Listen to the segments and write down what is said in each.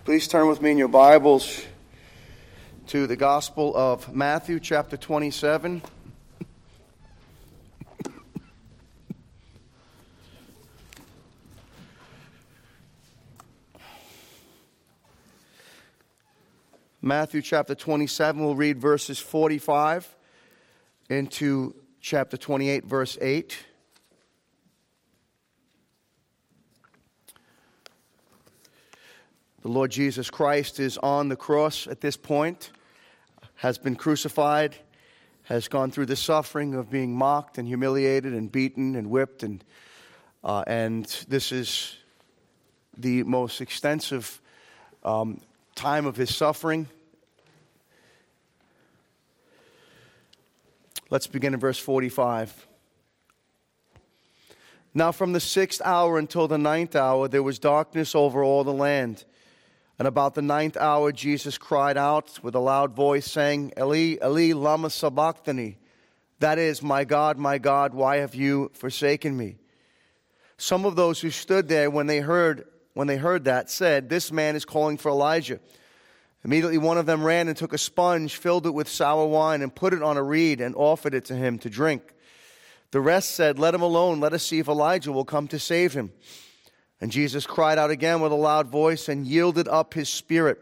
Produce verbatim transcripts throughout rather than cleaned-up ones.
Please turn with me in your Bibles to the Gospel of Matthew, chapter twenty-seven. Matthew chapter twenty-seven, we'll read verses forty-five into chapter twenty-eight, verse eight. The Lord Jesus Christ is on the cross at this point, has been crucified, has gone through the suffering of being mocked and humiliated and beaten and whipped. And, uh, and this is the most extensive um, time of his suffering. Let's begin in verse forty-five. Now from the sixth hour until the ninth hour, there was darkness over all the land. And about the ninth hour, Jesus cried out with a loud voice, saying, Eli, Eli, lama sabachthani. That is, my God, my God, why have you forsaken me? Some of those who stood there when they heard when they heard that said, This man is calling for Elijah. Immediately one of them ran and took a sponge, filled it with sour wine, and put it on a reed and offered it to him to drink. The rest said, Let him alone. Let us see if Elijah will come to save him. And Jesus cried out again with a loud voice and yielded up his spirit.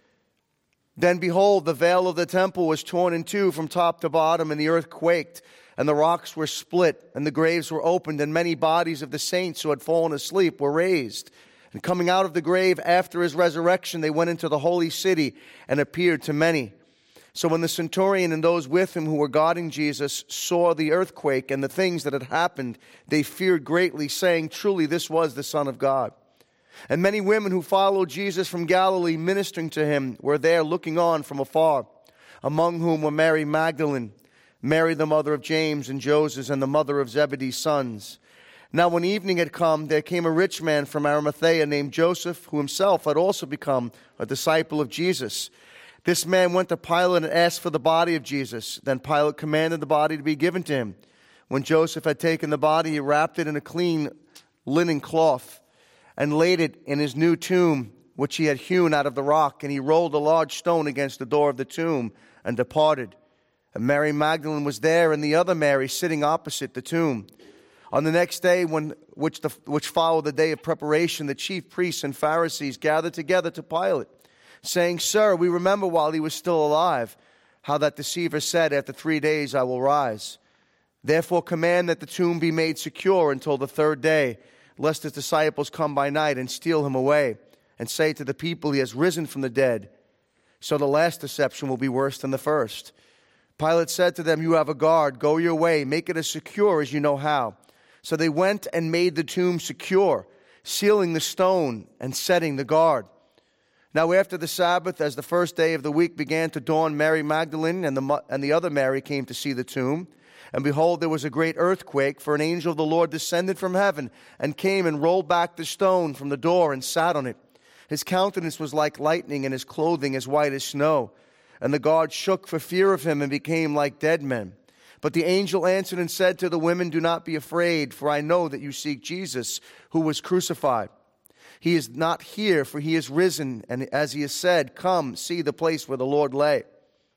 Then behold, the veil of the temple was torn in two from top to bottom, and the earth quaked, and the rocks were split, and the graves were opened, and many bodies of the saints who had fallen asleep were raised. And coming out of the grave after his resurrection, they went into the holy city and appeared to many. So when the centurion and those with him who were guarding Jesus saw the earthquake and the things that had happened, they feared greatly, saying, Truly this was the Son of God. And many women who followed Jesus from Galilee, ministering to him, were there looking on from afar, among whom were Mary Magdalene, Mary the mother of James and Joseph, and the mother of Zebedee's sons. Now when evening had come, there came a rich man from Arimathea named Joseph, who himself had also become a disciple of Jesus. This man went to Pilate and asked for the body of Jesus. Then Pilate commanded the body to be given to him. When Joseph had taken the body, he wrapped it in a clean linen cloth and laid it in his new tomb, which he had hewn out of the rock. And he rolled a large stone against the door of the tomb and departed. And Mary Magdalene was there, and the other Mary sitting opposite the tomb. On the next day, when which, the, which followed the day of preparation, the chief priests and Pharisees gathered together to Pilate, saying, Sir, we remember while he was still alive, how that deceiver said, After three days I will rise. Therefore command that the tomb be made secure until the third day, lest his disciples come by night and steal him away, and say to the people, He has risen from the dead. So the last deception will be worse than the first. Pilate said to them, You have a guard, go your way, make it as secure as you know how. So they went and made the tomb secure, sealing the stone and setting the guard. Now after the Sabbath, as the first day of the week began to dawn, Mary Magdalene and the, and the other Mary came to see the tomb. And behold, there was a great earthquake, for an angel of the Lord descended from heaven and came and rolled back the stone from the door and sat on it. His countenance was like lightning and his clothing as white as snow. And the guard shook for fear of him and became like dead men. But the angel answered and said to the women, Do not be afraid, for I know that you seek Jesus, who was crucified. He is not here, for he is risen, and as he has said, Come, see the place where the Lord lay.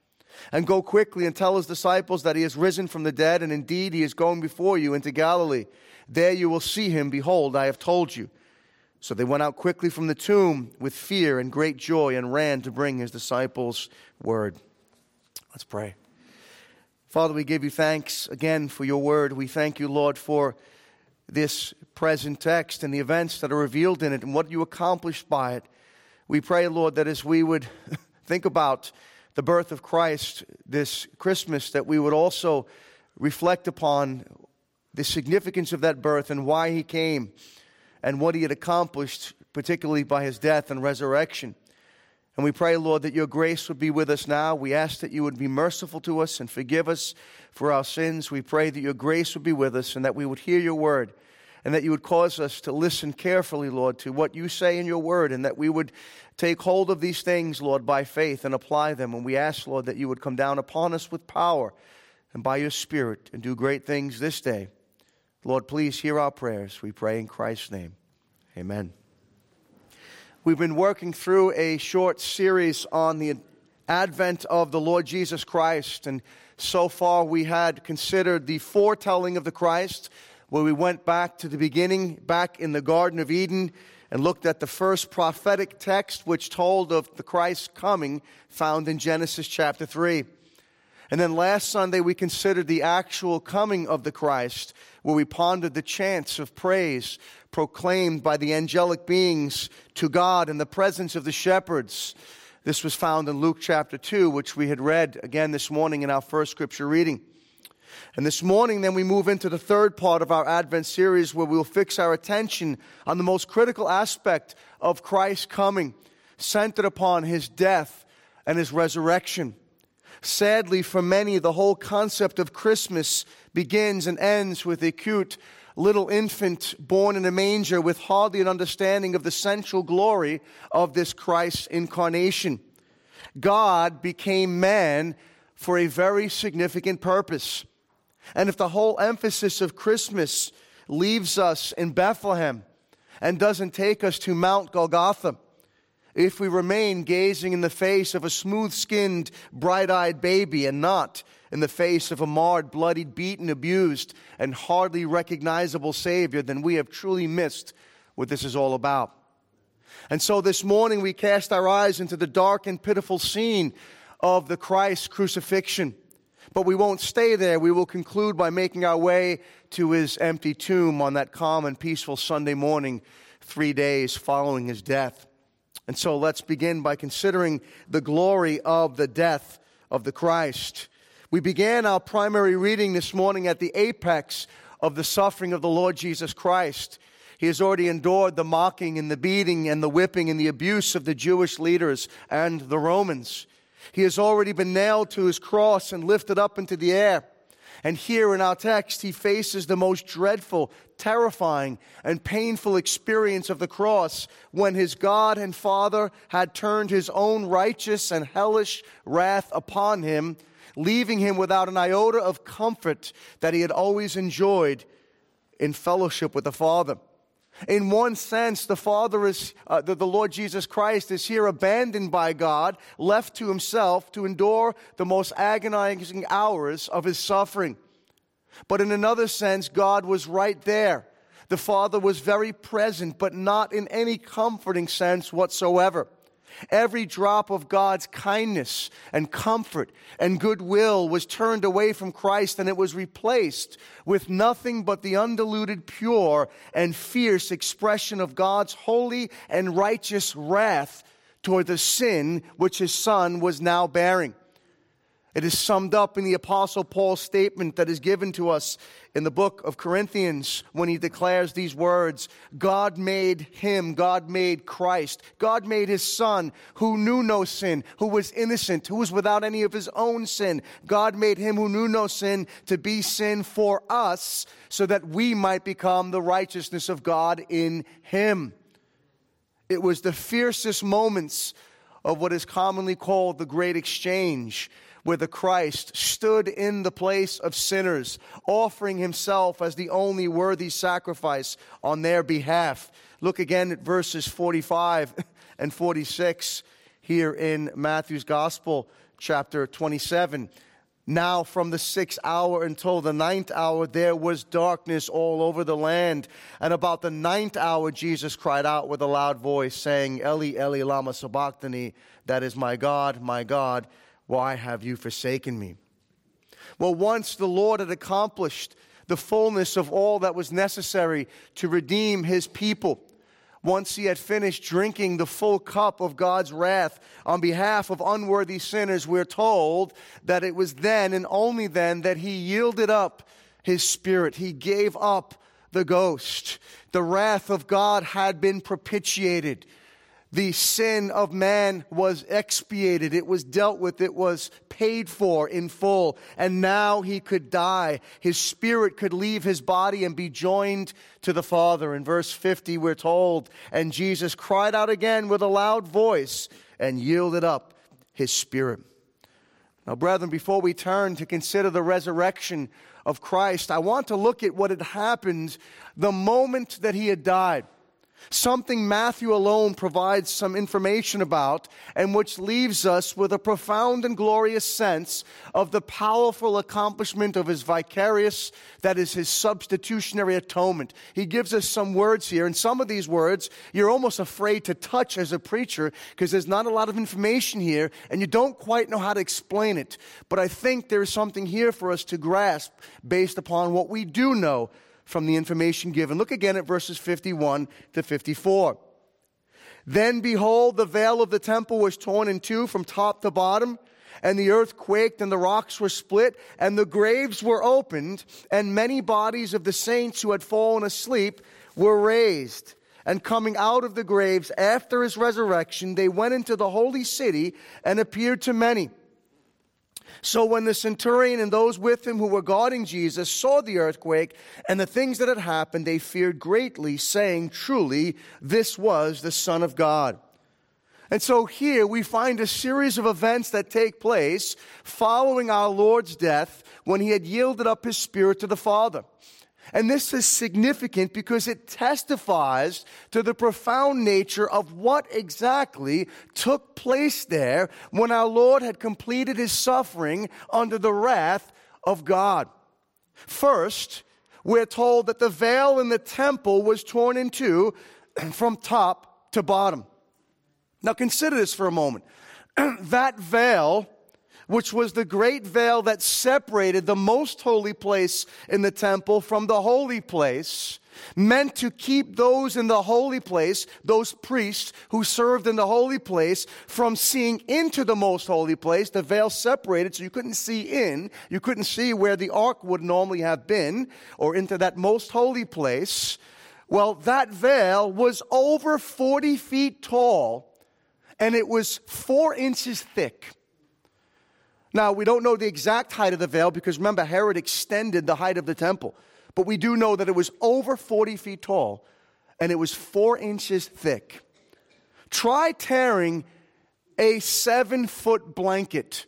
And go quickly and tell his disciples that he is risen from the dead, and indeed he is going before you into Galilee. There you will see him. Behold, I have told you. So they went out quickly from the tomb with fear and great joy and ran to bring his disciples word. Let's pray. Father, we give you thanks again for your word. We thank you, Lord, for this present text and the events that are revealed in it and what you accomplished by it. We pray, Lord, that as we would think about the birth of Christ this Christmas, that we would also reflect upon the significance of that birth and why he came and what he had accomplished, particularly by his death and resurrection. And we pray, Lord, that your grace would be with us now. We ask that you would be merciful to us and forgive us for our sins. We pray that your grace would be with us and that we would hear your word and that you would cause us to listen carefully, Lord, to what you say in your word, and that we would take hold of these things, Lord, by faith and apply them. And we ask, Lord, that you would come down upon us with power and by your Spirit and do great things this day. Lord, please hear our prayers. We pray in Christ's name. Amen. We've been working through a short series on the advent of the Lord Jesus Christ, and so far we had considered the foretelling of the Christ, where we went back to the beginning, back in the Garden of Eden, and looked at the first prophetic text which told of the Christ's coming, found in Genesis chapter three. And then last Sunday we considered the actual coming of the Christ, where we pondered the chants of praise proclaimed by the angelic beings to God in the presence of the shepherds. This was found in Luke chapter two, which we had read again this morning in our first scripture reading. And this morning then we move into the third part of our Advent series, where we'll fix our attention on the most critical aspect of Christ's coming, centered upon his death and his resurrection. Sadly, for many, the whole concept of Christmas begins and ends with a cute little infant born in a manger with hardly an understanding of the central glory of this Christ's incarnation. God became man for a very significant purpose. And if the whole emphasis of Christmas leaves us in Bethlehem and doesn't take us to Mount Golgotha, if we remain gazing in the face of a smooth-skinned, bright-eyed baby and not in the face of a marred, bloodied, beaten, abused, and hardly recognizable Savior, then we have truly missed what this is all about. And so this morning we cast our eyes into the dark and pitiful scene of the Christ's crucifixion. But we won't stay there. We will conclude by making our way to his empty tomb on that calm and peaceful Sunday morning, three days following his death. And so let's begin by considering the glory of the death of the Christ. We began our primary reading this morning at the apex of the suffering of the Lord Jesus Christ. He has already endured the mocking and the beating and the whipping and the abuse of the Jewish leaders and the Romans. He has already been nailed to his cross and lifted up into the air. And here in our text, he faces the most dreadful, terrifying, and painful experience of the cross, when his God and Father had turned his own righteous and hellish wrath upon him, leaving him without an iota of comfort that he had always enjoyed in fellowship with the Father. In one sense, the Father is, uh, the, the Lord Jesus Christ is here abandoned by God, left to himself to endure the most agonizing hours of his suffering. But in another sense, God was right there. The Father was very present, but not in any comforting sense whatsoever. Every drop of God's kindness and comfort and goodwill was turned away from Christ, and it was replaced with nothing but the undiluted, pure, and fierce expression of God's holy and righteous wrath toward the sin which his Son was now bearing. It is summed up in the Apostle Paul's statement that is given to us in the book of Corinthians when he declares these words: God made him, God made Christ, God made his Son, who knew no sin, who was innocent, who was without any of his own sin. God made him who knew no sin to be sin for us, so that we might become the righteousness of God in him. It was the fiercest moments of what is commonly called the Great Exchange, where the Christ stood in the place of sinners, offering himself as the only worthy sacrifice on their behalf. Look again at verses forty-five and forty-six here in Matthew's Gospel, chapter twenty-seven. Now from the sixth hour until the ninth hour there was darkness all over the land. And about the ninth hour Jesus cried out with a loud voice, saying, Eli, Eli, lama sabachthani, that is, my God, my God, why have you forsaken me? Well, once the Lord had accomplished the fullness of all that was necessary to redeem his people, once he had finished drinking the full cup of God's wrath on behalf of unworthy sinners, we're told that it was then and only then that he yielded up his spirit. He gave up the ghost. The wrath of God had been propitiated. The sin of man was expiated. It was dealt with. It was paid for in full. And now he could die. His spirit could leave his body and be joined to the Father. In verse fifty, we're told, and Jesus cried out again with a loud voice and yielded up his spirit. Now, brethren, before we turn to consider the resurrection of Christ, I want to look at what had happened the moment that he had died. something Matthew alone provides some information about, and which leaves us with a profound and glorious sense of the powerful accomplishment of his vicarious, that is, his substitutionary atonement. He gives us some words here, and some of these words you're almost afraid to touch as a preacher because there's not a lot of information here, and you don't quite know how to explain it. But I think there's something here for us to grasp based upon what we do know from the information given. Look again at verses fifty-one to fifty-four. Then behold, the veil of the temple was torn in two from top to bottom, and the earth quaked, and the rocks were split, and the graves were opened, and many bodies of the saints who had fallen asleep were raised. And coming out of the graves after his resurrection, they went into the holy city and appeared to many. So when the centurion and those with him who were guarding Jesus saw the earthquake and the things that had happened, they feared greatly, saying, truly, this was the Son of God. And so here we find a series of events that take place following our Lord's death when he had yielded up his spirit to the Father. And this is significant because it testifies to the profound nature of what exactly took place there when our Lord had completed his suffering under the wrath of God. First, we're told that the veil in the temple was torn in two from top to bottom. Now consider this for a moment. That veil, which was the great veil that separated the most holy place in the temple from the holy place, meant to keep those in the holy place, those priests who served in the holy place, from seeing into the most holy place. The veil separated so you couldn't see in. You couldn't see where the ark would normally have been or into that most holy place. Well, that veil was over forty feet tall, and it was four inches thick. Now, we don't know the exact height of the veil because, remember, Herod extended the height of the temple. But we do know that it was over forty feet tall, and it was four inches thick. Try tearing a seven-foot blanket,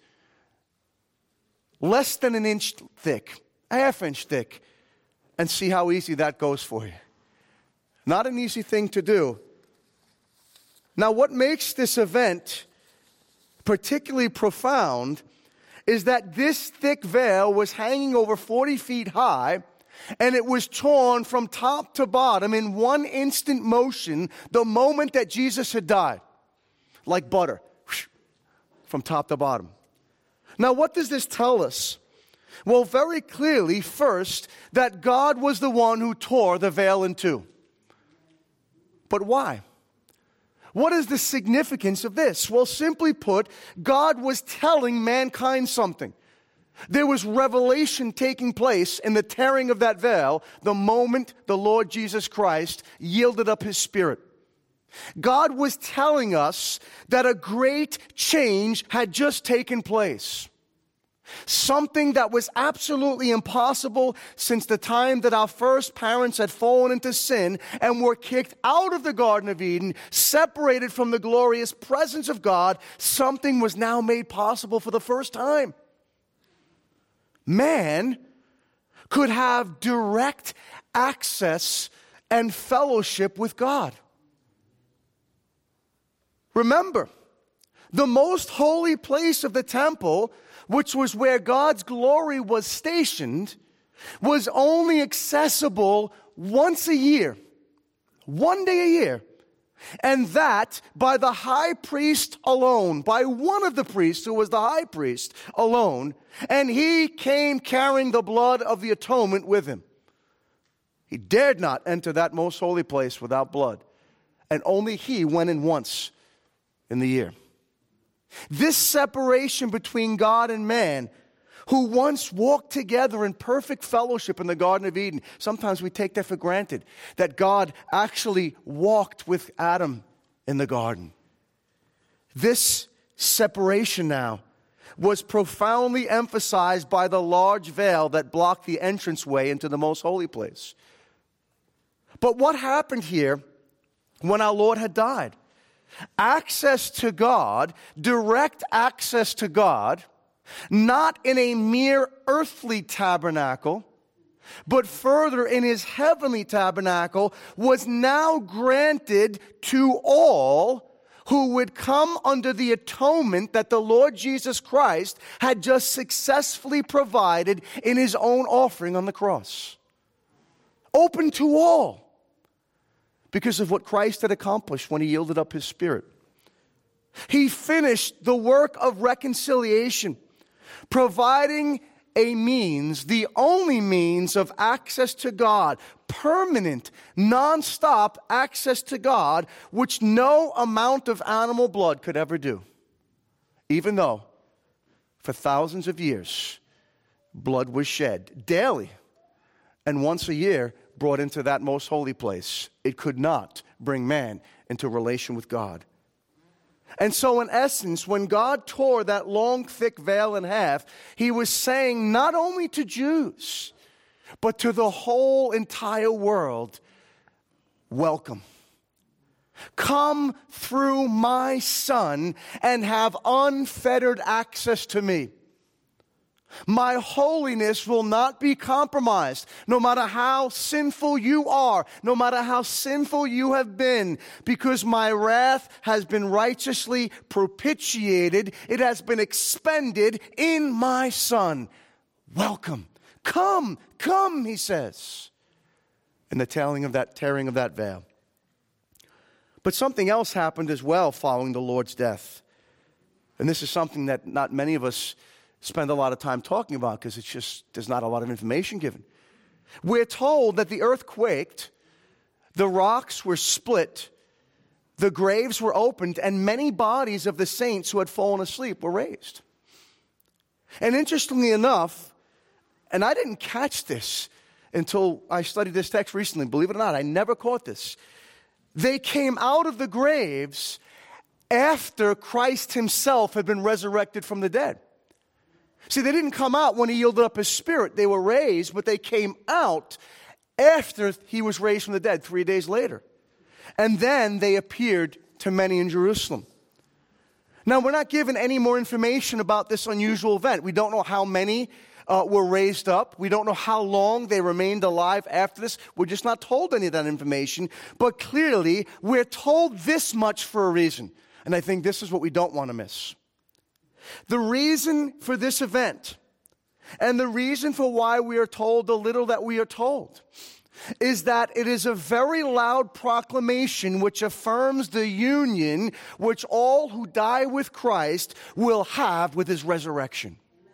less than an inch thick, a half inch thick, and see how easy that goes for you. Not an easy thing to do. Now, what makes this event particularly profound is that this thick veil was hanging over forty feet high, and it was torn from top to bottom in one instant motion the moment that Jesus had died. Like butter, from top to bottom. Now, what does this tell us? Well, very clearly, first, that God was the one who tore the veil in two. But why? What is the significance of this? Well, simply put, God was telling mankind something. There was revelation taking place in the tearing of that veil the moment the Lord Jesus Christ yielded up his spirit. God was telling us that a great change had just taken place. Something that was absolutely impossible since the time that our first parents had fallen into sin and were kicked out of the Garden of Eden, separated from the glorious presence of God. Something was now made possible for the first time. Man could have direct access and fellowship with God. Remember, the most holy place of the temple, which was where God's glory was stationed, was only accessible once a year, one day a year, and that by the high priest alone, by one of the priests who was the high priest alone, and he came carrying the blood of the atonement with him. He dared not enter that most holy place without blood, and only he went in once in the year. This separation between God and man, who once walked together in perfect fellowship in the Garden of Eden. Sometimes we take that for granted, that God actually walked with Adam in the garden. This separation now was profoundly emphasized by the large veil that blocked the entranceway into the most holy place. But what happened here when our Lord had died? Access to God, direct access to God, not in a mere earthly tabernacle, but further in his heavenly tabernacle, was now granted to all who would come under the atonement that the Lord Jesus Christ had just successfully provided in his own offering on the cross. Open to all, because of what Christ had accomplished when he yielded up his spirit. He finished the work of reconciliation, providing a means, the only means of access to God, permanent, non-stop access to God, which no amount of animal blood could ever do. Even though, for thousands of years, blood was shed daily, and once a year brought into that most holy place, it could not bring man into relation with God. And so in essence, when God tore that long, thick veil in half, he was saying not only to Jews, but to the whole entire world, welcome. Come through my Son and have unfettered access to me. My holiness will not be compromised, no matter how sinful you are, no matter how sinful you have been, because my wrath has been righteously propitiated. It has been expended in my Son. Welcome. Come, come, he says, in the tearing of that, tearing of that veil. But something else happened as well following the Lord's death. And this is something that not many of us spend a lot of time talking about, because it's just, there's not a lot of information given. We're told that the earth quaked, the rocks were split, the graves were opened, and many bodies of the saints who had fallen asleep were raised. And interestingly enough, and I didn't catch this until I studied this text recently, believe it or not, I never caught this. They came out of the graves after Christ himself had been resurrected from the dead. See, they didn't come out when he yielded up his spirit. They were raised, but they came out after he was raised from the dead, three days later. And then they appeared to many in Jerusalem. Now, we're not given any more information about this unusual event. We don't know how many uh, were raised up. We don't know how long they remained alive after this. We're just not told any of that information. But clearly, we're told this much for a reason. And I think this is what we don't want to miss. The reason for this event, and the reason for why we are told the little that we are told, is that it is a very loud proclamation which affirms the union which all who die with Christ will have with his resurrection.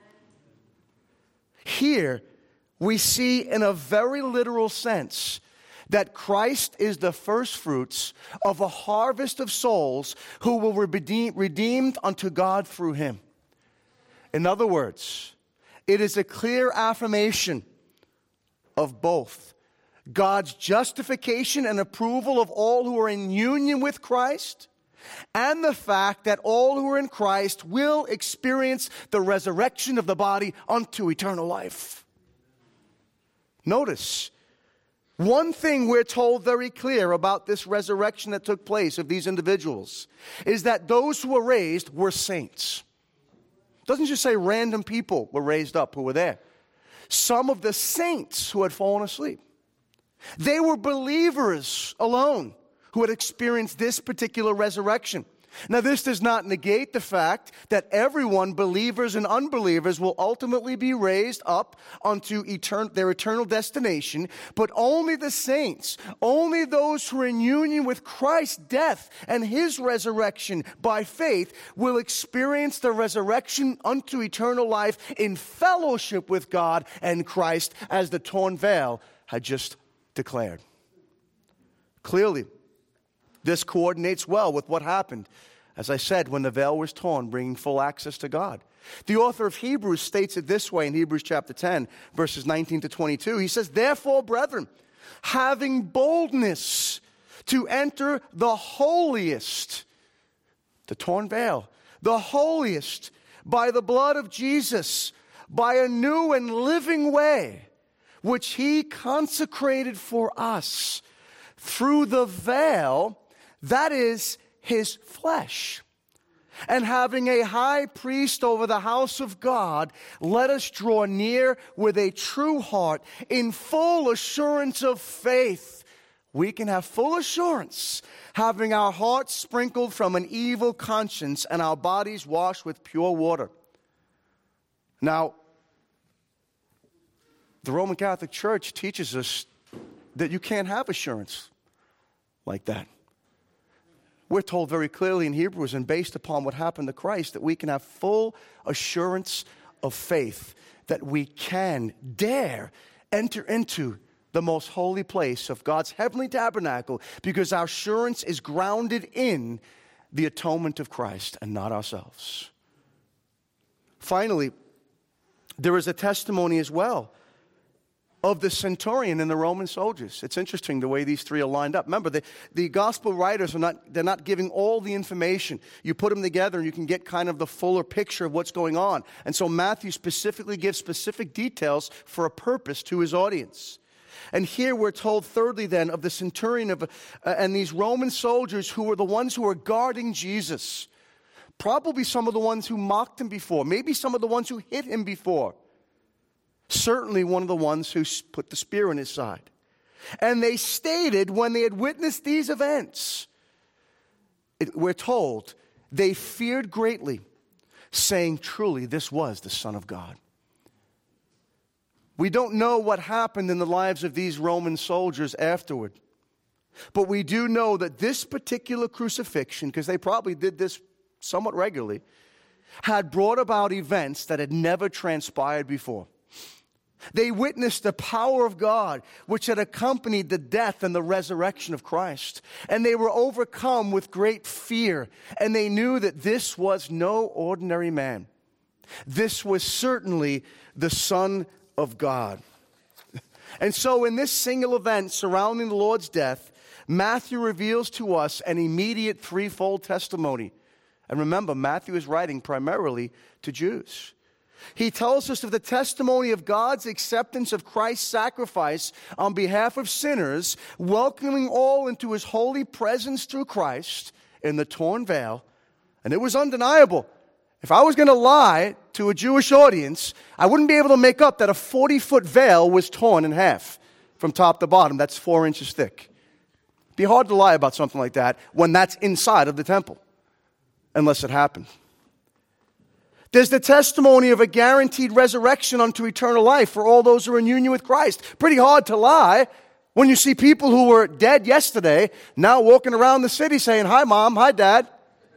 Here, we see in a very literal sense that Christ is the first fruits of a harvest of souls who will be redeemed unto God through him. In other words, it is a clear affirmation of both God's justification and approval of all who are in union with Christ, and the fact that all who are in Christ will experience the resurrection of the body unto eternal life. Notice, one thing we're told very clear about this resurrection that took place of these individuals is that those who were raised were saints. It doesn't just say random people were raised up who were there. Some of the saints who had fallen asleep. They were believers alone who had experienced this particular resurrection. Now, this does not negate the fact that everyone, believers and unbelievers, will ultimately be raised up unto etern- their eternal destination, but only the saints, only those who are in union with Christ's death and his resurrection by faith will experience the resurrection unto eternal life in fellowship with God and Christ, as the torn veil had just declared. Clearly, this coordinates well with what happened, as I said, when the veil was torn, bringing full access to God. The author of Hebrews states it this way in Hebrews chapter ten, verses nineteen to twenty-two. He says, "Therefore, brethren, having boldness to enter the holiest," the torn veil, "the holiest by the blood of Jesus, by a new and living way, which he consecrated for us through the veil, that is his flesh. And having a high priest over the house of God, let us draw near with a true heart in full assurance of faith. We can have full assurance, having our hearts sprinkled from an evil conscience and our bodies washed with pure water. Now, the Roman Catholic Church teaches us that you can't have assurance like that. We're told very clearly in Hebrews, and based upon what happened to Christ, that we can have full assurance of faith, that we can dare enter into the most holy place of God's heavenly tabernacle, because our assurance is grounded in the atonement of Christ and not ourselves. Finally, there is a testimony as well of the centurion and the Roman soldiers. It's interesting the way these three are lined up. Remember, the, the gospel writers are not, they're not giving all the information. You put them together and you can get kind of the fuller picture of what's going on. And so Matthew specifically gives specific details for a purpose to his audience. And here we're told, thirdly then, of the centurion of, uh, and these Roman soldiers who were the ones who were guarding Jesus. Probably some of the ones who mocked him before. Maybe some of the ones who hit him before. Certainly one of the ones who put the spear in his side. And they stated when they had witnessed these events, it, we're told, they feared greatly, saying, truly, this was the Son of God. We don't know what happened in the lives of these Roman soldiers afterward. But we do know that this particular crucifixion, because they probably did this somewhat regularly, had brought about events that had never transpired before. They witnessed the power of God, which had accompanied the death and the resurrection of Christ. And they were overcome with great fear. And they knew that this was no ordinary man. This was certainly the Son of God. And so in this single event surrounding the Lord's death, Matthew reveals to us an immediate threefold testimony. And remember, Matthew is writing primarily to Jews. He tells us of the testimony of God's acceptance of Christ's sacrifice on behalf of sinners, welcoming all into his holy presence through Christ in the torn veil. And it was undeniable. If I was going to lie to a Jewish audience, I wouldn't be able to make up that a forty-foot veil was torn in half from top to bottom. That's four inches thick. It'd be hard to lie about something like that when that's inside of the temple, unless it happened. There's the testimony of a guaranteed resurrection unto eternal life for all those who are in union with Christ. Pretty hard to lie when you see people who were dead yesterday now walking around the city saying, hi, Mom, hi, Dad.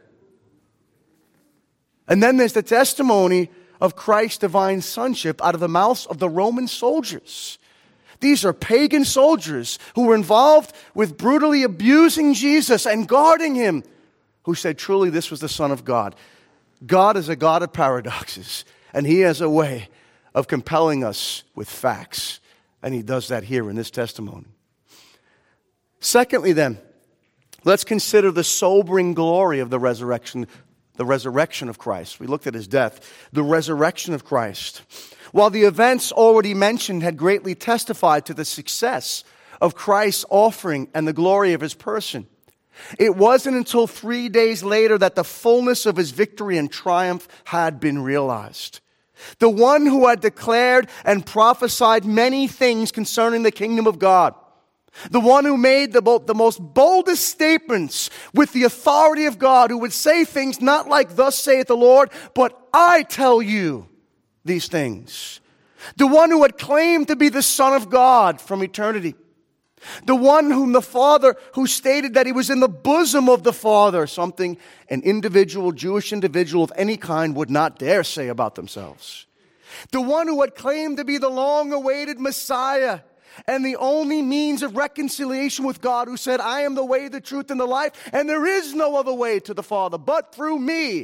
And then there's the testimony of Christ's divine sonship out of the mouths of the Roman soldiers. These are pagan soldiers who were involved with brutally abusing Jesus and guarding him, who said, truly, this was the Son of God. God is a God of paradoxes, and he has a way of compelling us with facts, and he does that here in this testimony. Secondly, then, let's consider the sobering glory of the resurrection, the resurrection of Christ. We looked at his death, the resurrection of Christ. While the events already mentioned had greatly testified to the success of Christ's offering and the glory of his person, it wasn't until three days later that the fullness of his victory and triumph had been realized. The one who had declared and prophesied many things concerning the kingdom of God. The one who made the, the most boldest statements with the authority of God, who would say things not like, thus saith the Lord, but I tell you these things. The one who had claimed to be the Son of God from eternity. The one whom the Father, who stated that he was in the bosom of the Father, something an individual, Jewish individual of any kind would not dare say about themselves. The one who had claimed to be the long-awaited Messiah and the only means of reconciliation with God, who said, I am the way, the truth, and the life, and there is no other way to the Father but through me,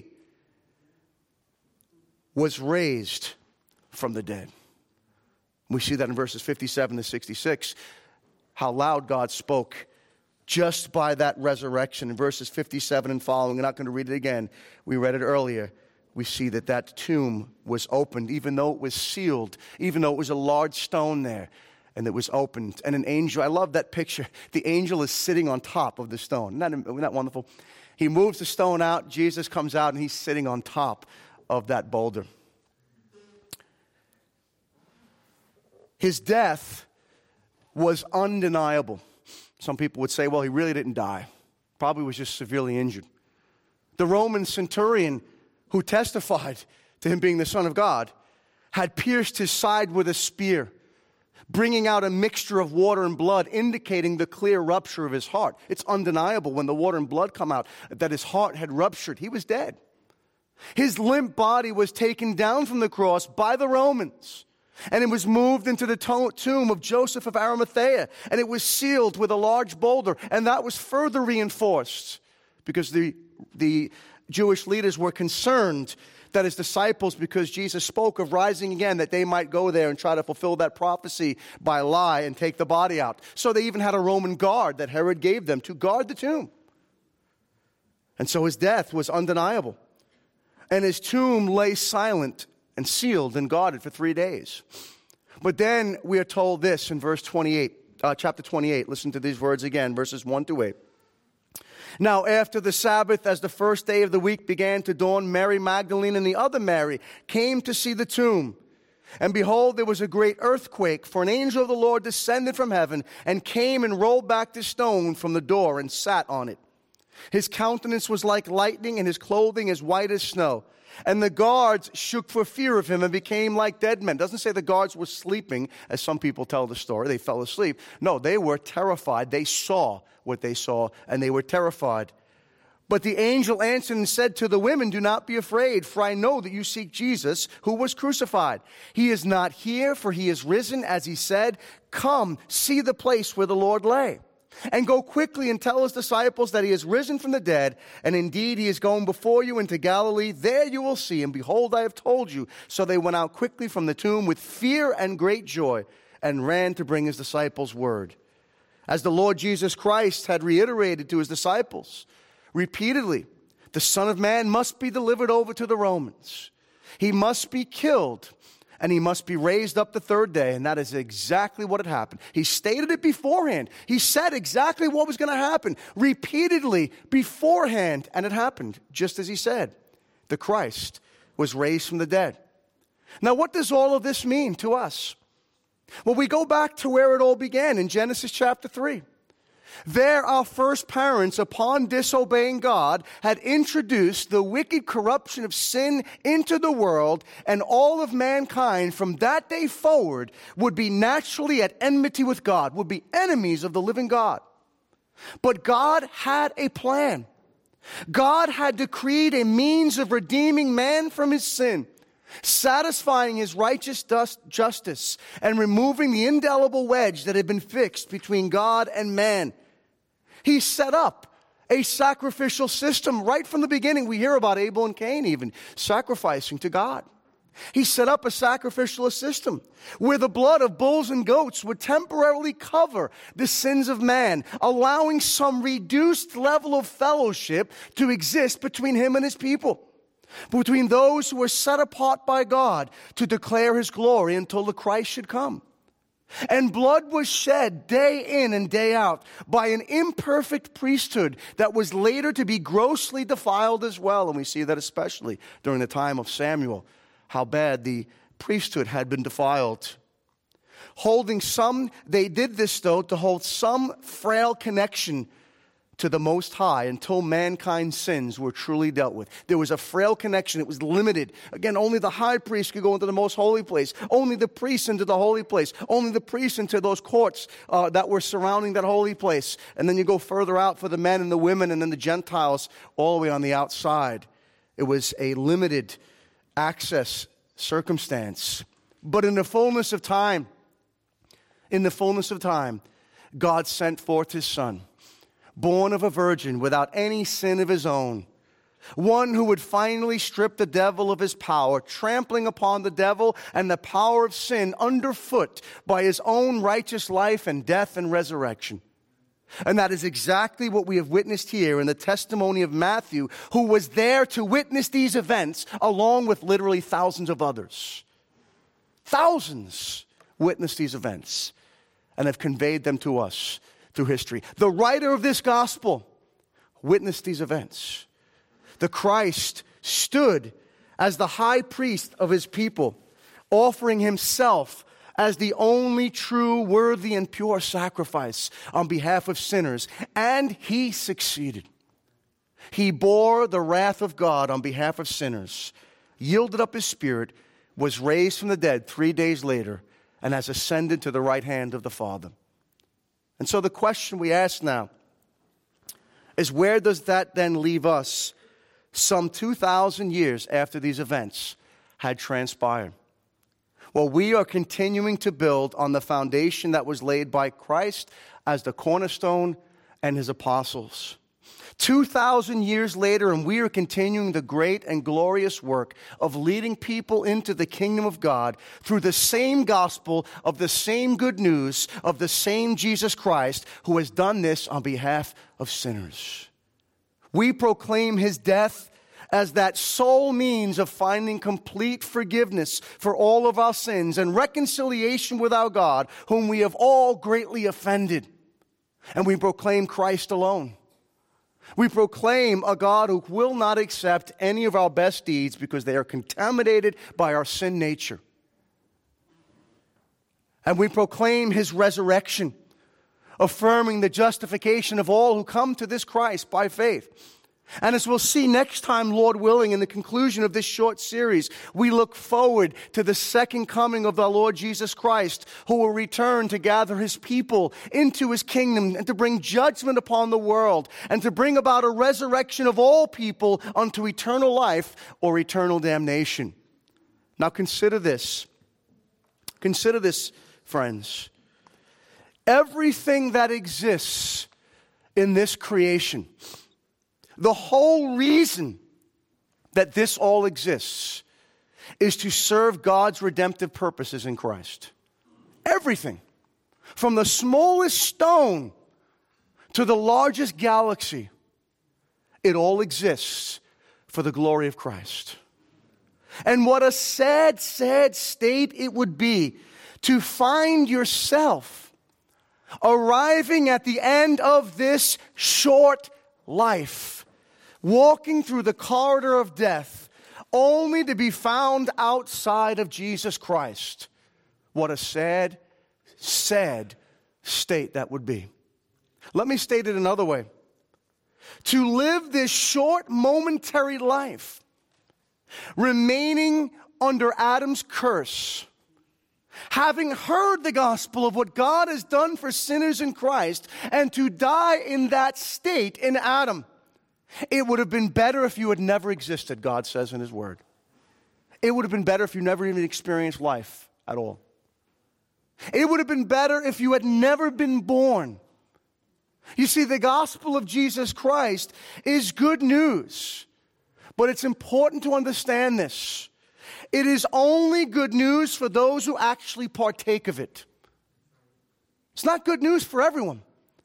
was raised from the dead. We see that in verses fifty-seven to sixty-six. How loud God spoke just by that resurrection. In verses fifty-seven and following, we're not going to read it again. We read it earlier. We see that that tomb was opened, even though it was sealed, even though it was a large stone there, and it was opened. And an angel, I love that picture. The angel is sitting on top of the stone. Isn't that, isn't that wonderful? He moves the stone out. Jesus comes out, and he's sitting on top of that boulder. His death was undeniable. Some people would say, well, he really didn't die. Probably was just severely injured. The Roman centurion who testified to him being the Son of God had pierced his side with a spear, bringing out a mixture of water and blood, indicating the clear rupture of his heart. It's undeniable when the water and blood come out that his heart had ruptured. He was dead. His limp body was taken down from the cross by the Romans, and it was moved into the to- tomb of Joseph of Arimathea, and it was sealed with a large boulder, and that was further reinforced because the, the Jewish leaders were concerned that his disciples, because Jesus spoke of rising again, that they might go there and try to fulfill that prophecy by lie and take the body out. So they even had a Roman guard that Herod gave them to guard the tomb. And so his death was undeniable. And his tomb lay silent and sealed and guarded for three days. But then we are told this in verse twenty-eight, uh, chapter twenty-eight. Listen to these words again, verses one to eight. Now after the Sabbath, as the first day of the week began to dawn, Mary Magdalene and the other Mary came to see the tomb. And behold, there was a great earthquake, for an angel of the Lord descended from heaven and came and rolled back the stone from the door and sat on it. His countenance was like lightning, and his clothing as white as snow. And the guards shook for fear of him and became like dead men. It doesn't say the guards were sleeping, as some people tell the story. They fell asleep. No, they were terrified. They saw what they saw, and they were terrified. But the angel answered and said to the women, do not be afraid, for I know that you seek Jesus, who was crucified. He is not here, for he is risen, as he said. Come, see the place where the Lord lay. And go quickly and tell his disciples that he is risen from the dead, and indeed he is going before you into Galilee. There you will see him. Behold, I have told you. So they went out quickly from the tomb with fear and great joy, and ran to bring his disciples word. As the Lord Jesus Christ had reiterated to his disciples repeatedly, the Son of Man must be delivered over to the Romans. He must be killed, and he must be raised up the third day. And that is exactly what had happened. He stated it beforehand. He said exactly what was going to happen repeatedly beforehand. And it happened just as he said. The Christ was raised from the dead. Now, what does all of this mean to us? Well, we go back to where it all began in Genesis chapter three. There, our first parents, upon disobeying God, had introduced the wicked corruption of sin into the world, and all of mankind from that day forward would be naturally at enmity with God, would be enemies of the living God. But God had a plan. God had decreed a means of redeeming man from his sin, satisfying his righteous dust, justice, and removing the indelible wedge that had been fixed between God and man. He set up a sacrificial system right from the beginning. We hear about Abel and Cain even sacrificing to God. He set up a sacrificial system where the blood of bulls and goats would temporarily cover the sins of man, allowing some reduced level of fellowship to exist between him and his people, between those who were set apart by God to declare his glory until the Christ should come. And blood was shed day in and day out by an imperfect priesthood that was later to be grossly defiled as well. And we see that especially during the time of Samuel, how bad the priesthood had been defiled. Holding some, they did this though, to hold some frail connection to the Most High until mankind's sins were truly dealt with. There was a frail connection. It was limited. Again, only the high priest could go into the most holy place. Only the priests into the holy place. Only the priests into those courts uh, that were surrounding that holy place. And then you go further out for the men and the women and then the Gentiles all the way on the outside. It was a limited access circumstance. But in the fullness of time, in the fullness of time, God sent forth his Son, born of a virgin without any sin of his own, one who would finally strip the devil of his power, trampling upon the devil and the power of sin underfoot by his own righteous life and death and resurrection. And that is exactly what we have witnessed here in the testimony of Matthew, who was there to witness these events along with literally thousands of others. Thousands witnessed these events and have conveyed them to us through history. The writer of this gospel witnessed these events. The Christ stood as the high priest of his people, offering himself as the only true, worthy, and pure sacrifice on behalf of sinners. And he succeeded. He bore the wrath of God on behalf of sinners, yielded up his spirit, was raised from the dead three days later, and has ascended to the right hand of the Father. And so the question we ask now is, where does that then leave us some two thousand years after these events had transpired? Well, we are continuing to build on the foundation that was laid by Christ as the cornerstone and his apostles. two thousand years later, and we are continuing the great and glorious work of leading people into the kingdom of God through the same gospel of the same good news of the same Jesus Christ, who has done this on behalf of sinners. We proclaim his death as that sole means of finding complete forgiveness for all of our sins and reconciliation with our God, whom we have all greatly offended. And we proclaim Christ alone. We proclaim a God who will not accept any of our best deeds because they are contaminated by our sin nature. And we proclaim his resurrection, affirming the justification of all who come to this Christ by faith. And as we'll see next time, Lord willing, in the conclusion of this short series, we look forward to the second coming of the Lord Jesus Christ, who will return to gather his people into his kingdom and to bring judgment upon the world and to bring about a resurrection of all people unto eternal life or eternal damnation. Now consider this. Consider this, friends. Everything that exists in this creation, the whole reason that this all exists is to serve God's redemptive purposes in Christ. Everything, from the smallest stone to the largest galaxy, it all exists for the glory of Christ. And what a sad, sad state it would be to find yourself arriving at the end of this short life, walking through the corridor of death, only to be found outside of Jesus Christ. What a sad, sad state that would be. Let me state it another way. To live this short, momentary life, remaining under Adam's curse, having heard the gospel of what God has done for sinners in Christ, and to die in that state in Adam. It would have been better if you had never existed, God says in his word. It would have been better if you never even experienced life at all. It would have been better if you had never been born. You see, the gospel of Jesus Christ is good news, but it's important to understand this. It is only good news for those who actually partake of it. It's not good news for everyone.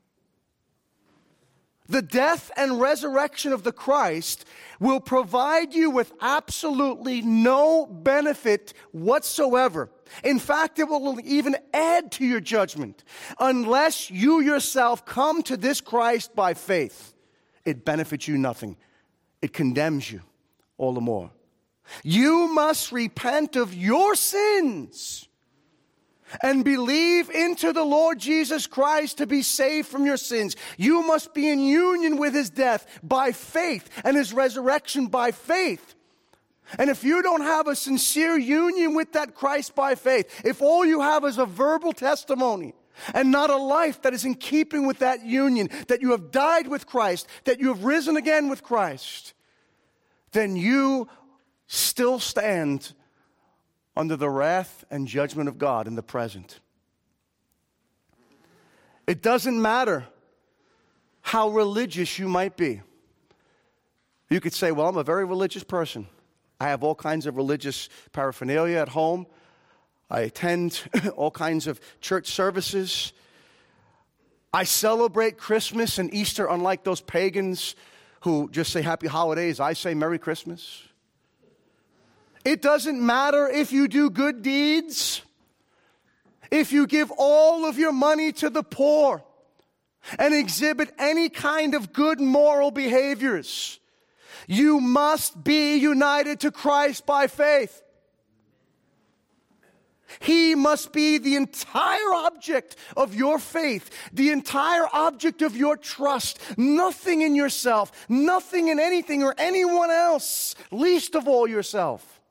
The death and resurrection of the Christ will provide you with absolutely no benefit whatsoever. In fact, it will even add to your judgment unless you yourself come to this Christ by faith. It benefits you nothing. It condemns you all the more. You must repent of your sins and believe into the Lord Jesus Christ to be saved from your sins. You must be in union with his death by faith and his resurrection by faith. And if you don't have a sincere union with that Christ by faith, if all you have is a verbal testimony and not a life that is in keeping with that union, that you have died with Christ, that you have risen again with Christ, then you still stand under the wrath and judgment of God in the present. It doesn't matter how religious you might be. You could say, well, I'm a very religious person. I have all kinds of religious paraphernalia at home. I attend all kinds of church services. I celebrate Christmas and Easter, unlike those pagans who just say happy holidays. I say Merry Christmas. It doesn't matter if you do good deeds, if you give all of your money to the poor, and exhibit any kind of good moral behaviors. You must be united to Christ by faith. He must be the entire object of your faith, the entire object of your trust. Nothing in yourself, nothing in anything or anyone else, least of all yourself.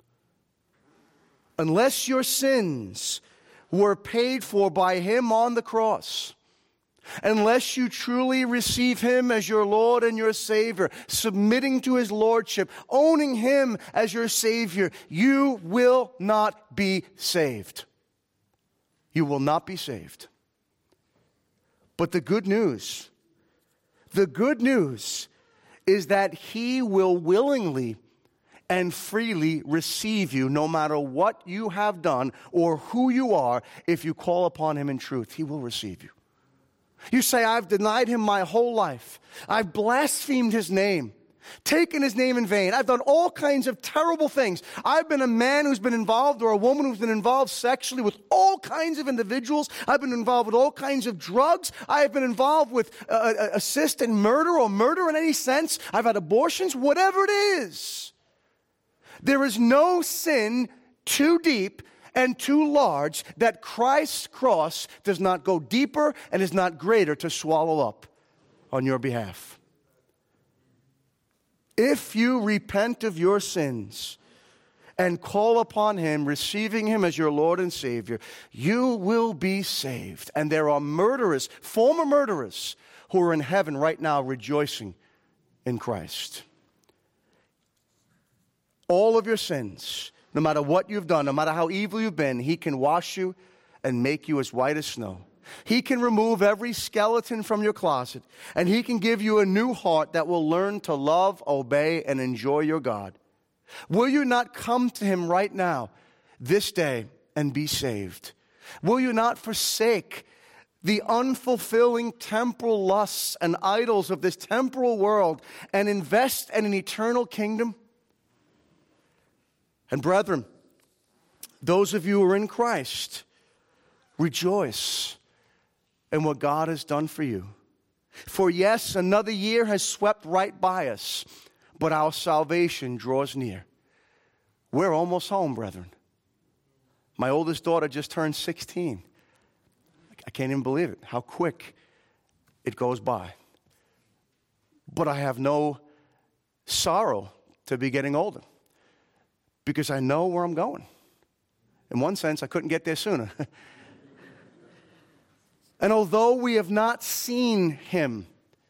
Unless your sins were paid for by Him on the cross, unless you truly receive Him as your Lord and your Savior, submitting to His Lordship, owning Him as your Savior, you will not be saved. You will not be saved. But the good news, the good news is that He will willingly and freely receive you no matter what you have done or who you are. If you call upon Him in truth, He will receive you. You say, I've denied Him my whole life. I've blasphemed His name, taken His name in vain. I've done all kinds of terrible things. I've been a man who's been involved or a woman who's been involved sexually with all kinds of individuals. I've been involved with all kinds of drugs. I've been involved with uh, assist in murder or murder in any sense. I've had abortions, whatever it is. There is no sin too deep and too large that Christ's cross does not go deeper and is not greater to swallow up on your behalf. If you repent of your sins and call upon Him, receiving Him as your Lord and Savior, you will be saved. And there are murderers, former murderers, who are in heaven right now rejoicing in Christ. All of your sins, no matter what you've done, no matter how evil you've been, He can wash you and make you as white as snow. He can remove every skeleton from your closet, and He can give you a new heart that will learn to love, obey, and enjoy your God. Will you not come to Him right now, this day, and be saved? Will you not forsake the unfulfilling temporal lusts and idols of this temporal world and invest in an eternal kingdom? And brethren, those of you who are in Christ, rejoice in what God has done for you. For yes, another year has swept right by us, but our salvation draws near. We're almost home, brethren. My oldest daughter just turned sixteen. I can't even believe it, how quick it goes by. But I have no sorrow to be getting older, because I know where I'm going. In one sense, I couldn't get there sooner. And although we have not seen Him,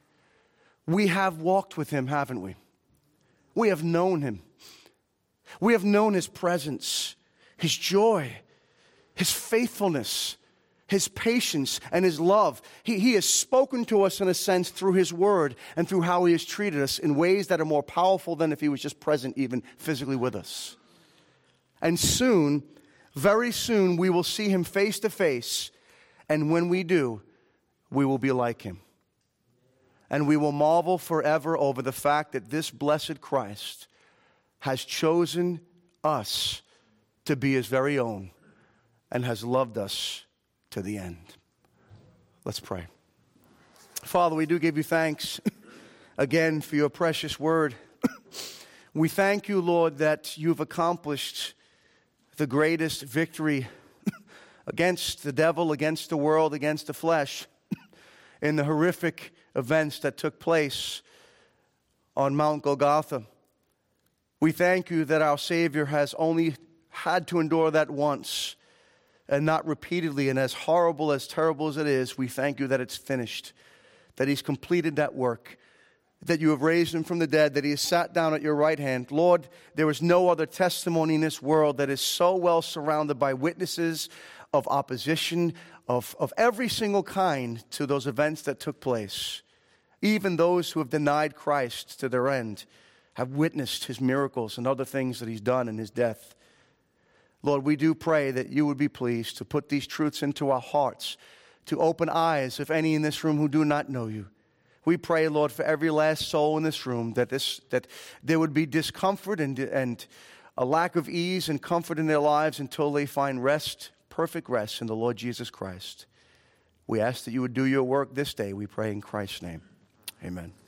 we have walked with Him, haven't we? We have known Him. We have known His presence, His joy, His faithfulness, His patience, and His love. He, he has spoken to us, in a sense, through His Word and through how He has treated us in ways that are more powerful than if He was just present even physically with us. And soon, very soon, we will see Him face to face. And when we do, we will be like Him. And we will marvel forever over the fact that this blessed Christ has chosen us to be His very own and has loved us to the end. Let's pray. Father, we do give You thanks again for Your precious word. We thank You, Lord, that You've accomplished the greatest victory against the devil, against the world, against the flesh, in the horrific events that took place on Mount Golgotha. We thank You that our Savior has only had to endure that once and not repeatedly. And as horrible, as terrible as it is, we thank You that it's finished, that He's completed that work, that You have raised Him from the dead, that He has sat down at Your right hand. Lord, there is no other testimony in this world that is so well surrounded by witnesses of opposition, of, of every single kind to those events that took place. Even those who have denied Christ to their end have witnessed His miracles and other things that He's done in His death. Lord, we do pray that You would be pleased to put these truths into our hearts, to open eyes of any in this room who do not know You. We pray, Lord, for every last soul in this room, that this that there would be discomfort and, and a lack of ease and comfort in their lives until they find rest, perfect rest in the Lord Jesus Christ. We ask that you would do your work this day. We pray in Christ's name. Amen.